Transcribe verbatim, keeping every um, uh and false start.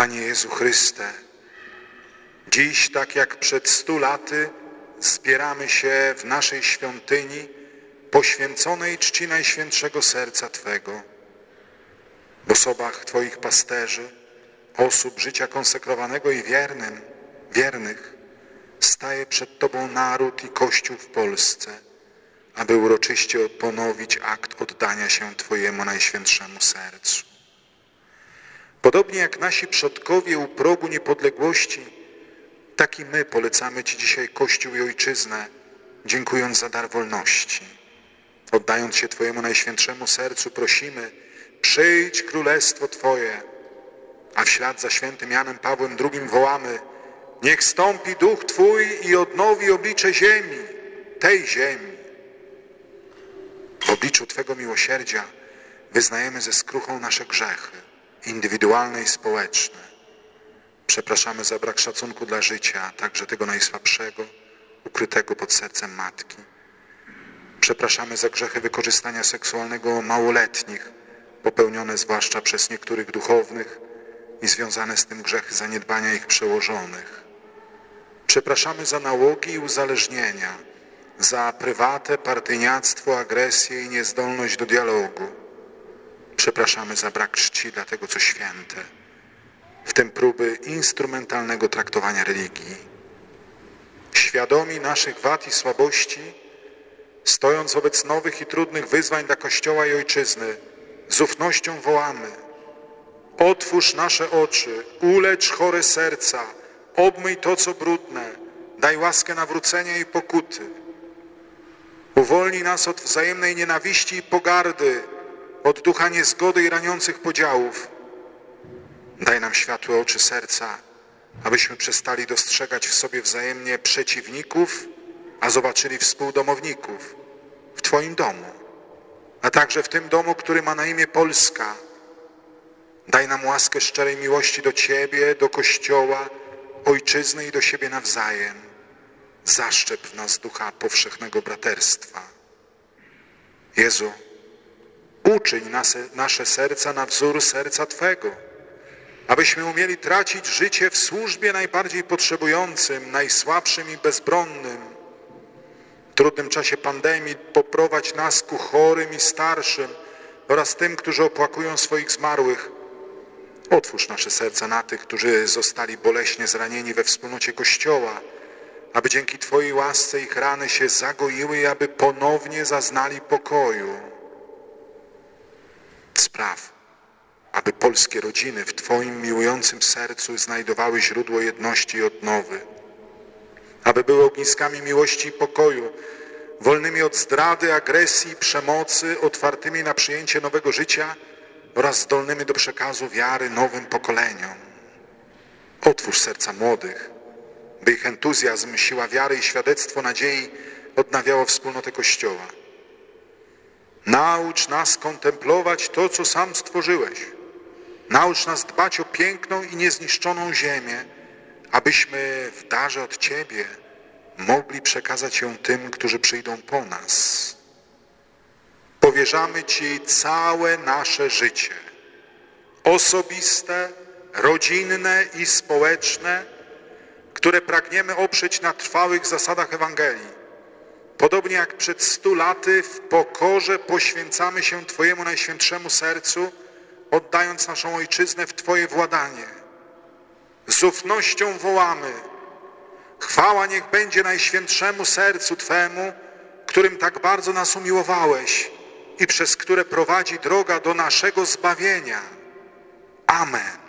Panie Jezu Chryste, dziś, tak jak przed stu laty, zbieramy się w naszej świątyni poświęconej czci Najświętszego Serca Twego. W osobach Twoich pasterzy, osób życia konsekrowanego i wiernym, wiernych, staje przed Tobą naród i Kościół w Polsce, aby uroczyście ponowić akt oddania się Twojemu Najświętszemu Sercu. Podobnie jak nasi przodkowie u progu niepodległości, tak i my polecamy Ci dzisiaj Kościół i Ojczyznę, dziękując za dar wolności. Oddając się Twojemu Najświętszemu Sercu prosimy: przyjdź królestwo Twoje, a w ślad za świętym Janem Pawłem drugim wołamy: niech stąpi duch Twój i odnowi oblicze ziemi, tej ziemi. W obliczu Twego miłosierdzia wyznajemy ze skruchą nasze grzechy, indywidualne i społeczne. Przepraszamy za brak szacunku dla życia, także tego najsłabszego, ukrytego pod sercem matki. Przepraszamy za grzechy wykorzystania seksualnego małoletnich, popełnione zwłaszcza przez niektórych duchownych i związane z tym grzechy zaniedbania ich przełożonych. Przepraszamy za nałogi i uzależnienia, za prywatę, partyjniactwo, agresję i niezdolność do dialogu. Przepraszamy za brak czci dla tego, co święte, w tym próby instrumentalnego traktowania religii. Świadomi naszych wad i słabości, stojąc wobec nowych i trudnych wyzwań dla Kościoła i Ojczyzny, z ufnością wołamy: otwórz nasze oczy, ulecz chore serca, obmyj to, co brudne, daj łaskę nawrócenia i pokuty. Uwolnij nas od wzajemnej nienawiści i pogardy, od ducha niezgody i raniących podziałów. Daj nam światłe oczy serca, abyśmy przestali dostrzegać w sobie wzajemnie przeciwników, a zobaczyli współdomowników w Twoim domu, a także w tym domu, który ma na imię Polska. Daj nam łaskę szczerej miłości do Ciebie, do Kościoła, Ojczyzny i do siebie nawzajem. Zaszczep w nas ducha powszechnego braterstwa. Jezu, uczyń nasze, nasze serca na wzór serca Twego, abyśmy umieli tracić życie w służbie najbardziej potrzebującym, najsłabszym i bezbronnym. W trudnym czasie pandemii poprowadź nas ku chorym i starszym oraz tym, którzy opłakują swoich zmarłych. Otwórz nasze serca na tych, którzy zostali boleśnie zranieni we wspólnocie Kościoła, aby dzięki Twojej łasce ich rany się zagoiły i aby ponownie zaznali pokoju. Spraw, aby polskie rodziny w Twoim miłującym sercu znajdowały źródło jedności i odnowy, aby były ogniskami miłości i pokoju, wolnymi od zdrady, agresji i przemocy, otwartymi na przyjęcie nowego życia oraz zdolnymi do przekazu wiary nowym pokoleniom. Otwórz serca młodych, by ich entuzjazm, siła wiary i świadectwo nadziei odnawiało wspólnotę Kościoła. Naucz nas kontemplować to, co sam stworzyłeś. Naucz nas dbać o piękną i niezniszczoną ziemię, abyśmy w darze od Ciebie mogli przekazać ją tym, którzy przyjdą po nas. Powierzamy Ci całe nasze życie, osobiste, rodzinne i społeczne, które pragniemy oprzeć na trwałych zasadach Ewangelii. Podobnie jak przed stu laty w pokorze poświęcamy się Twojemu Najświętszemu Sercu, oddając naszą Ojczyznę w Twoje władanie. Z ufnością wołamy: chwała niech będzie Najświętszemu Sercu Twemu, którym tak bardzo nas umiłowałeś i przez które prowadzi droga do naszego zbawienia. Amen.